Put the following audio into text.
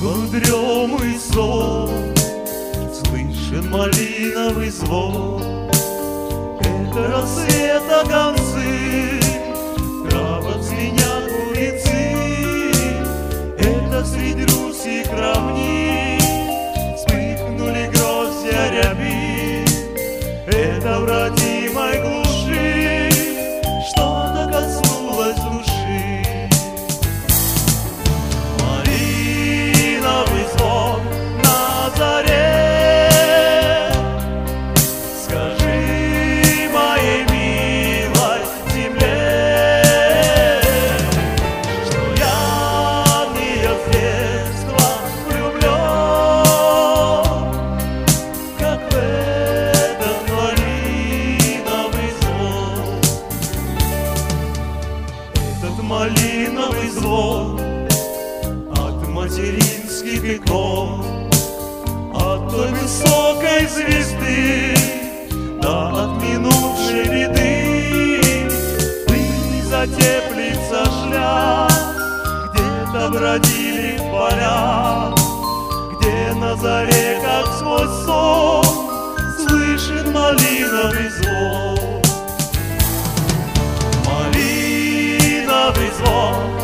угрюмый сон, слышен малиновый звон. Это рассвета концы, травах звенят курицы. Это средь русских равнин вспыхнули гроздья рябин. Это в родимой глуши что-то коснулось души. Малиновый звон на заре, скажи моей милой земле, что я в нее с детства влюблен, как в этот малиновый звон. Этот малиновый звон от материнских икон, от той высокой звезды да от минувшей беды. Пыль затеплится шляп, где-то бродили в полях, где на заре, как сквозь сон, слышен малиновый звон. Малиновый звон